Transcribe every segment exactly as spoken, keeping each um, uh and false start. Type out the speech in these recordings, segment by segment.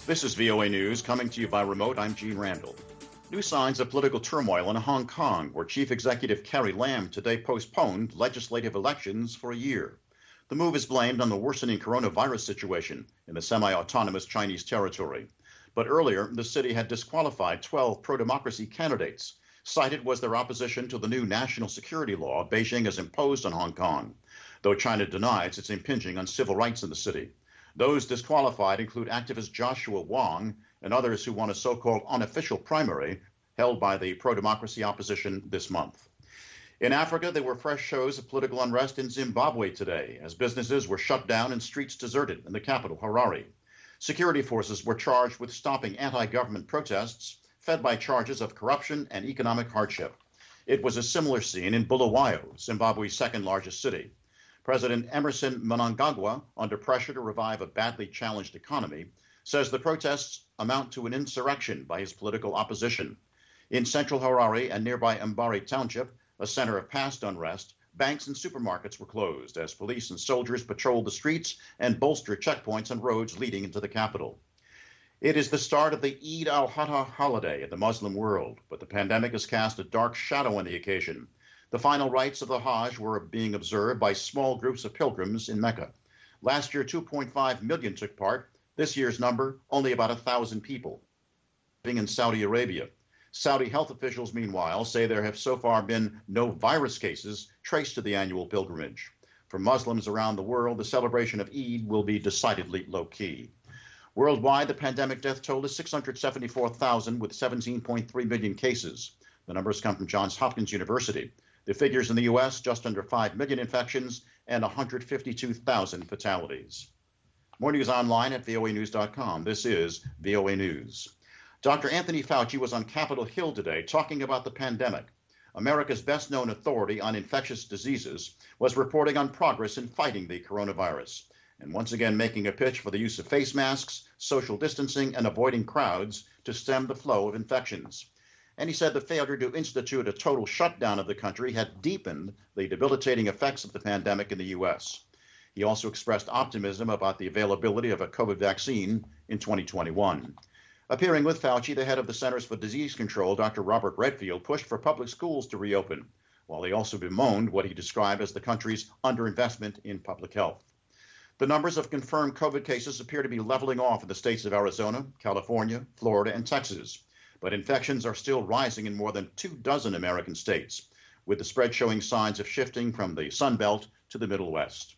This is V O A News, coming to you by remote. I'm Gene Randall. New signs of political turmoil in Hong Kong, where Chief Executive Carrie Lam today postponed legislative elections for a year. The move is blamed on the worsening coronavirus situation in the semi-autonomous Chinese territory. But earlier, the city had disqualified twelve pro-democracy candidates. Cited was their opposition to the new national security law Beijing has imposed on Hong Kong, though China denies it's impinging on civil rights in the city. Those disqualified include activist Joshua Wong and others who won a so-called unofficial primary held by the pro-democracy opposition this month. In Africa, there were fresh shows of political unrest in Zimbabwe today, as businesses were shut down and streets deserted in the capital, Harare. Security forces were charged with stopping anti-government protests, fed by charges of corruption and economic hardship. It was a similar scene in Bulawayo, Zimbabwe's second largest city. President Emerson Mnangagwa, under pressure to revive a badly challenged economy, says the protests amount to an insurrection by his political opposition. In central Harare and nearby Mbari Township, a center of past unrest, banks and supermarkets were closed as police and soldiers patrolled the streets and bolstered checkpoints on roads leading into the capital. It is the start of the Eid al-Adha holiday in the Muslim world, but the pandemic has cast a dark shadow on the occasion. The final rites of the Hajj were being observed by small groups of pilgrims in Mecca. Last year, two point five million took part. This year's number, only about one thousand people. Living in Saudi Arabia. Saudi health officials, meanwhile, say there have so far been no virus cases traced to the annual pilgrimage. For Muslims around the world, the celebration of Eid will be decidedly low-key. Worldwide, the pandemic death toll is six hundred seventy-four thousand with seventeen point three million cases. The numbers come from Johns Hopkins University. The figures in the U S, just under five million infections and one hundred fifty-two thousand fatalities. More news online at V O A news dot com. This is V O A News. Doctor Anthony Fauci was on Capitol Hill today talking about the pandemic. America's best-known authority on infectious diseases was reporting on progress in fighting the coronavirus, and once again making a pitch for the use of face masks, social distancing, and avoiding crowds to stem the flow of infections. And he said the failure to institute a total shutdown of the country had deepened the debilitating effects of the pandemic in the U S. He also expressed optimism about the availability of a COVID vaccine in twenty twenty-one. Appearing with Fauci, the head of the Centers for Disease Control, Doctor Robert Redfield, pushed for public schools to reopen, while he also bemoaned what he described as the country's underinvestment in public health. The numbers of confirmed COVID cases appear to be leveling off in the states of Arizona, California, Florida, and Texas. But infections are still rising in more than two dozen American states, with the spread showing signs of shifting from the Sun Belt to the Middle West.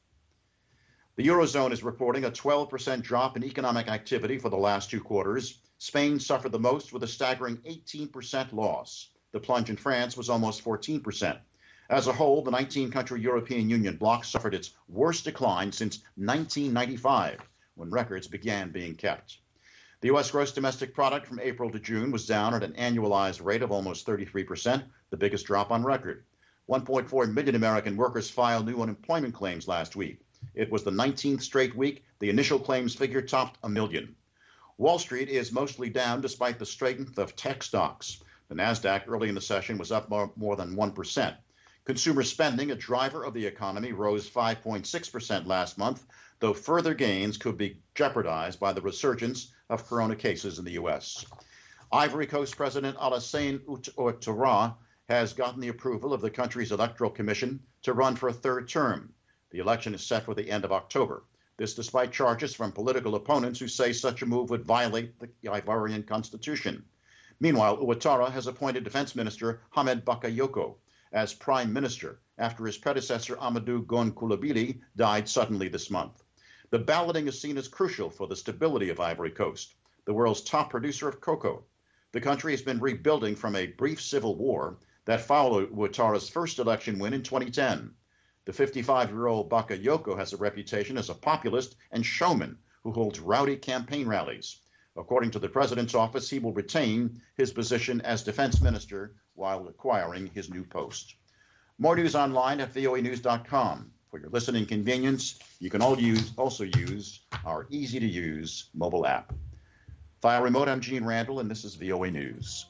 The Eurozone is reporting a twelve percent drop in economic activity for the last two quarters. Spain suffered the most with a staggering eighteen percent loss. The plunge in France was almost fourteen percent. As a whole, the nineteen-country European Union bloc suffered its worst decline since nineteen ninety-five, when records began being kept. The U S gross domestic product from April to June was down at an annualized rate of almost thirty-three percent, the biggest drop on record. one point four million American workers filed new unemployment claims last week. It was the nineteenth straight week the initial claims figure topped a million. Wall Street is mostly down despite the strength of tech stocks. The Nasdaq early in the session was up more, more than one percent. Consumer spending, a driver of the economy, rose five point six percent last month, though further gains could be jeopardized by the resurgence of corona cases in the U S. Ivory Coast President Alassane Ouattara has gotten the approval of the country's electoral commission to run for a third term. The election is set for the end of October. This despite charges from political opponents who say such a move would violate the Ivorian constitution. Meanwhile, Ouattara has appointed Defense Minister Hamed Bakayoko as prime minister after his predecessor Amadou Gon Coulibaly died suddenly this month. The balloting is seen as crucial for the stability of Ivory Coast, the world's top producer of cocoa. The country has been rebuilding from a brief civil war that followed Ouattara's first election win in twenty ten. The fifty-five-year-old Bakayoko has a reputation as a populist and showman who holds rowdy campaign rallies. According to the president's office, he will retain his position as defense minister while acquiring his new post. More news online at V O A news dot com. For your listening convenience, you can all use, also use our easy-to-use mobile app. Via remote, I'm Gene Randall, and this is V O A News.